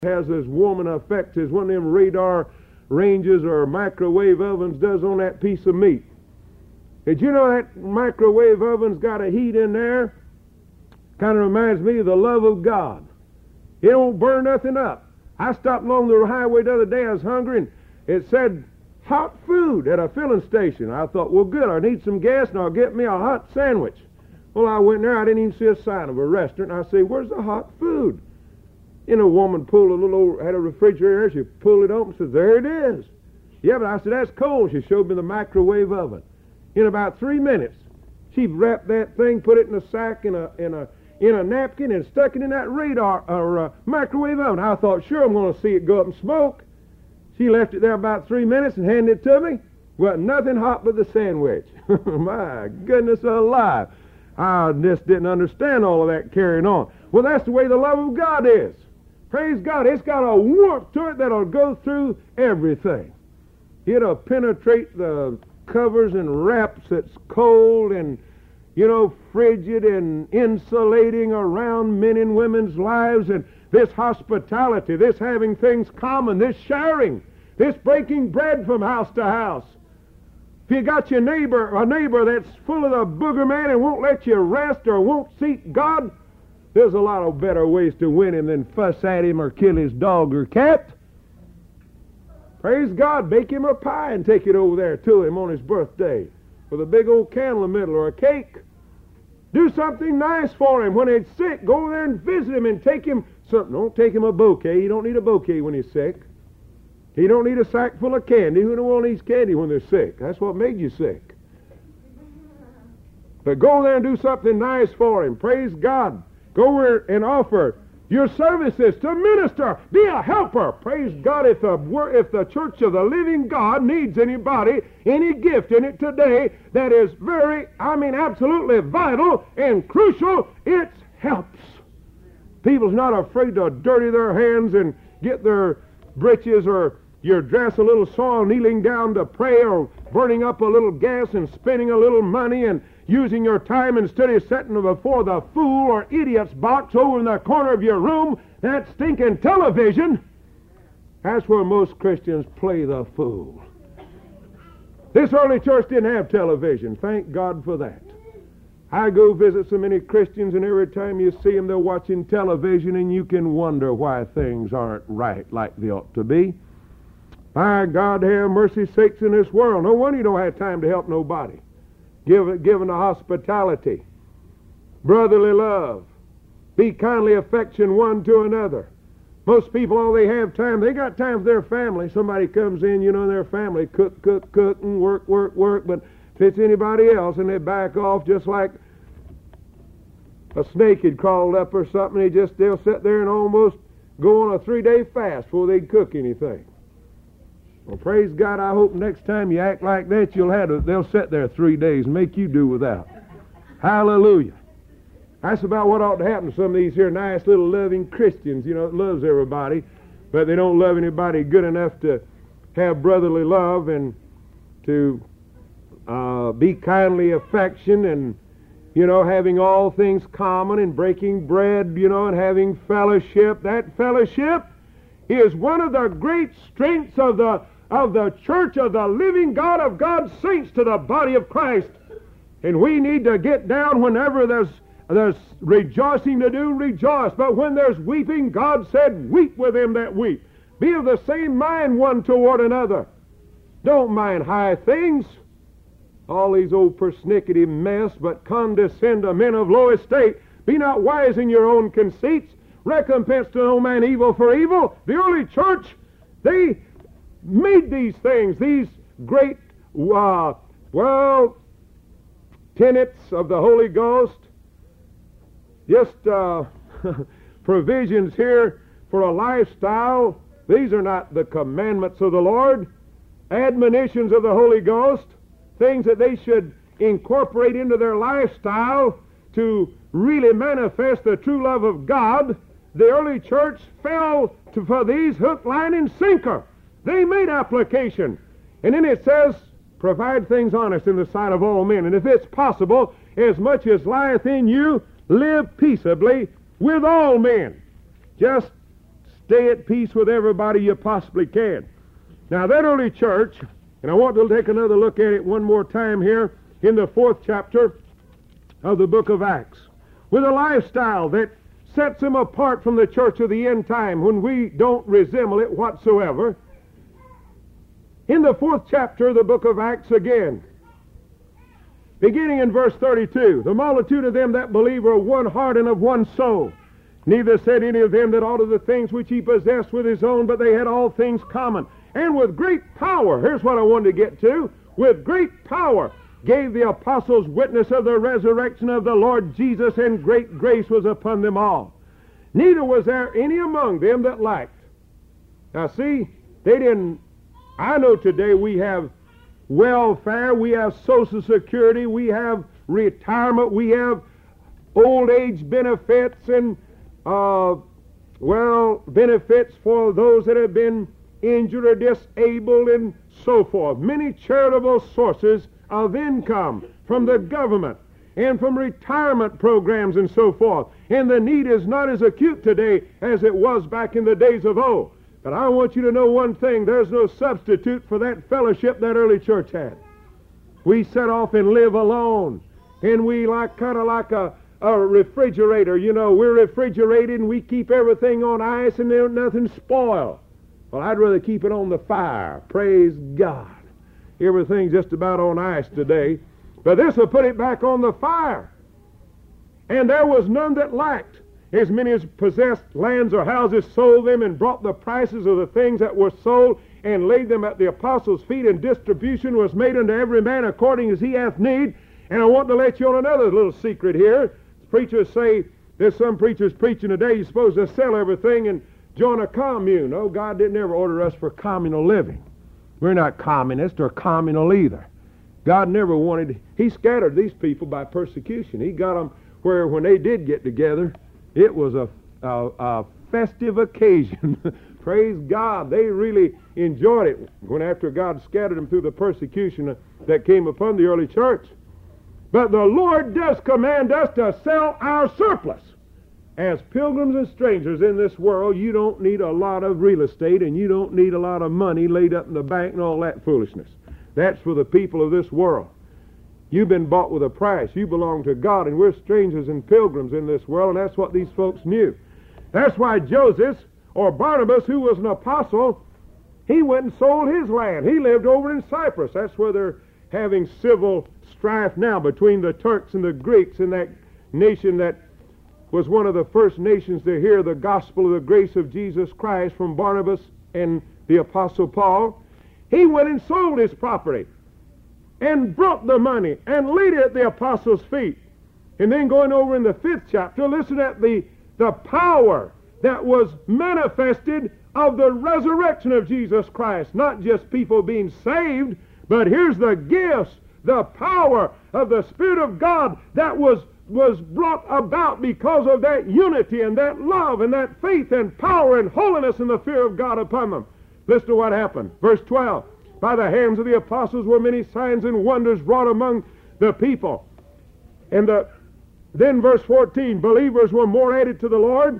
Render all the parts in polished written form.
has as warming effect as one of them radar ranges or microwave ovens does on that piece of meat. Did you know that microwave oven's got a heat in there? Kind of reminds me of the love of God. It don't burn nothing up. I stopped along the highway the other day. I was hungry, and it said hot food at a filling station. I thought, well, good, I need some gas, and I'll get me a hot sandwich. Well, I went there. I didn't even see a sign of a restaurant. I say, where's the hot food? And a woman pulled a little old, had a refrigerator. She pulled it open and said, there it is. Yeah, but I said, that's cold. She showed me the microwave oven. In about 3 minutes, she wrapped that thing, put it in a sack, in a napkin, and stuck it in that microwave oven. I thought, sure, I'm going to see it go up and smoke. She left it there about 3 minutes and handed it to me. Well, nothing hot but the sandwich. My goodness alive. I just didn't understand all of that carrying on. Well, that's the way the love of God is. Praise God. It's got a warmth to it that'll go through everything. It'll penetrate the covers and wraps that's cold and, frigid and insulating around men and women's lives. And this hospitality, this having things common, this sharing, this breaking bread from house to house. If you got a neighbor that's full of the booger man and won't let you rest or won't seek God, there's a lot of better ways to win him than fuss at him or kill his dog or cat. Praise God, bake him a pie and take it over there to him on his birthday with a big old candle in the middle or a cake. Do something nice for him. When he's sick, go there and visit him and take him something. Don't take him a bouquet. You don't need a bouquet when he's sick. He don't need a sack full of candy. Who don't want to eat candy when they're sick? That's what made you sick. But go there and do something nice for him. Praise God. Go there and offer your services to minister. Be a helper. Praise God. If the Church of the Living God needs anybody, any gift in it today that is absolutely vital and crucial, it helps. People's not afraid to dirty their hands and get their breeches or your dress a little soiled, kneeling down to pray or burning up a little gas and spending a little money and using your time instead of sitting before the fool or idiot's box over in the corner of your room, that stinking television. That's where most Christians play the fool. This early church didn't have television. Thank God for that. I go visit so many Christians, and every time you see them, they're watching television, and you can wonder why things aren't right like they ought to be. My God, have mercy sakes in this world. No wonder you don't have time to help nobody. Given the hospitality, brotherly love, be kindly affection one to another. Most people, all they have time, they got time for their family. Somebody comes in, their family, cook, and work. But if it's anybody else, and they back off just like a snake had crawled up or something, they'll sit there and almost go on a 3-day fast before they'd cook anything. Well, praise God, I hope next time you act like that, they'll sit there 3 days and make you do without. Hallelujah. That's about what ought to happen to some of these here nice little loving Christians, that loves everybody, but they don't love anybody good enough to have brotherly love and to be kindly affection and, having all things common and breaking bread, and having fellowship. That fellowship is one of the great strengths of the Church of the Living God, of God's saints, to the body of Christ. And we need to get down whenever there's rejoicing to do, rejoice. But when there's weeping, God said, weep with them that weep. Be of the same mind one toward another. Don't mind high things, all these old persnickety mess, but condescend to men of low estate. Be not wise in your own conceits. Recompense to no man evil for evil. The early church, they made these things, these great, tenets of the Holy Ghost, just provisions here for a lifestyle. These are not the commandments of the Lord, admonitions of the Holy Ghost, things that they should incorporate into their lifestyle to really manifest the true love of God. The early church fell for these hook, line, and sinker. They made application. And then it says, provide things honest in the sight of all men. And if it's possible, as much as lieth in you, live peaceably with all men. Just stay at peace with everybody you possibly can. Now that early church, and I want to take another look at it one more time here in the 4th chapter of the book of Acts, with a lifestyle that sets them apart from the church of the end time when we don't resemble it whatsoever. In the 4th chapter of the book of Acts again, beginning in verse 32, the multitude of them that believe were one heart and of one soul. Neither said any of them that all of the things which he possessed with his own, but they had all things common. And with great power, here's what I wanted to get to, with great power gave the apostles witness of the resurrection of the Lord Jesus, and great grace was upon them all. Neither was there any among them that lacked. Now see, they didn't. I know today we have welfare, we have Social Security, we have retirement, we have old age benefits and benefits for those that have been injured or disabled and so forth. Many charitable sources of income from the government and from retirement programs and so forth. And the need is not as acute today as it was back in the days of old. But I want you to know one thing, there's no substitute for that fellowship that early church had. We set off and live alone. And we kind of like a refrigerator, you know, we're refrigerated and we keep everything on ice and there nothing spoil. Well, I'd rather keep it on the fire. Praise God. Everything's just about on ice today. But this will put it back on the fire. And there was none that lacked. As many as possessed lands or houses sold them and brought the prices of the things that were sold and laid them at the apostles' feet, and distribution was made unto every man according as he hath need. And I want to let you on another little secret here. Preachers say, there's some preachers preaching today, you're supposed to sell everything and join a commune. Oh, God didn't ever order us for communal living. We're not communist or communal either. God never wanted, he scattered these people by persecution. He got them where when they did get together, it was a festive occasion. Praise God. They really enjoyed it when after God scattered them through the persecution that came upon the early church. But the Lord does command us to sell our surplus. As pilgrims and strangers in this world, you don't need a lot of real estate and you don't need a lot of money laid up in the bank and all that foolishness. That's for the people of this world. You've been bought with a price. You belong to God, and we're strangers and pilgrims in this world, and that's what these folks knew. That's why Joseph, or Barnabas, who was an apostle, he went and sold his land. He lived over in Cyprus. That's where they're having civil strife now between the Turks and the Greeks in that nation that was one of the first nations to hear the gospel of the grace of Jesus Christ from Barnabas and the apostle Paul. He went and sold his property and brought the money and laid it at the apostles' feet. And then going over in the 5th chapter, listen at the power that was manifested of the resurrection of Jesus Christ. Not just people being saved, but here's the gifts, the power of the Spirit of God that was brought about because of that unity and that love and that faith and power and holiness and the fear of God upon them. Listen to what happened. Verse 12. By the hands of the apostles were many signs and wonders wrought among the people. And then verse 14, believers were more added to the Lord,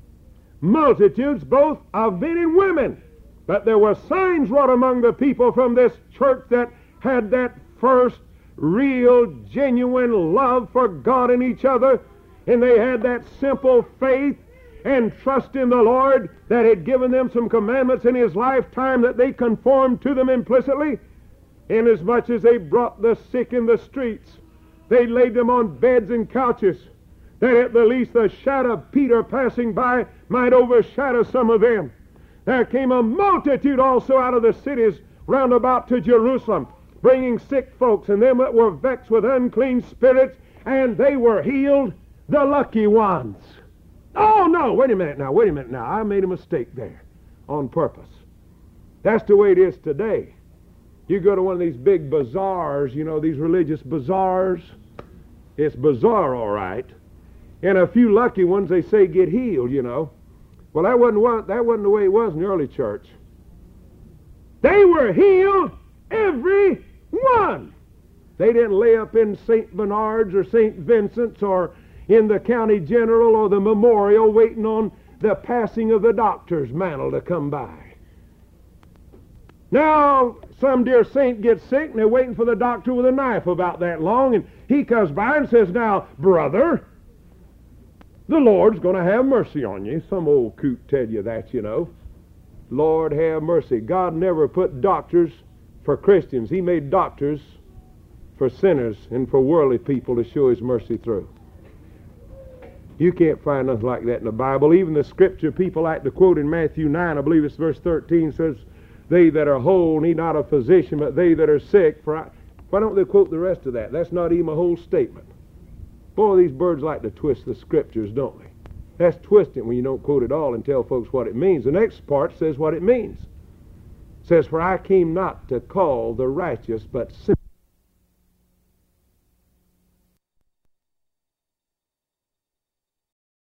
multitudes both of men and women. But there were signs wrought among the people from this church that had that first real, genuine love for God and each other. And they had that simple faith and trust in the Lord that had given them some commandments in His lifetime that they conformed to them implicitly. Inasmuch as they brought the sick in the streets, they laid them on beds and couches, that at the least the shadow of Peter passing by might overshadow some of them. There came a multitude also out of the cities round about to Jerusalem, bringing sick folks and them that were vexed with unclean spirits, and they were healed, the lucky ones. Oh, no, wait a minute now. I made a mistake there on purpose. That's the way it is today. You go to one of these big bazaars, you know, these religious bazaars. It's bizarre, all right. And a few lucky ones, they say, get healed, you know. Well, that wasn't the way it was in the early church. They were healed, every one. They didn't lay up in St. Bernard's or St. Vincent's or in the county general or the memorial waiting on the passing of the doctor's mantle to come by. Now, some dear saint gets sick, and they're waiting for the doctor with a knife about that long, and he comes by and says, now, brother, the Lord's going to have mercy on you. Some old coot tell you that, you know. Lord have mercy. God never put doctors for Christians. He made doctors for sinners and for worldly people to show His mercy through. You can't find nothing like that in the Bible. Even the scripture people like to quote in Matthew 9, I believe it's verse 13, says, they that are whole need not a physician, but they that are sick. Why don't they quote the rest of that? That's not even a whole statement. Boy, these birds like to twist the scriptures, don't they? That's twisting when you don't quote it all and tell folks what it means. The next part says what it means. It says, for I came not to call the righteous, but sinners.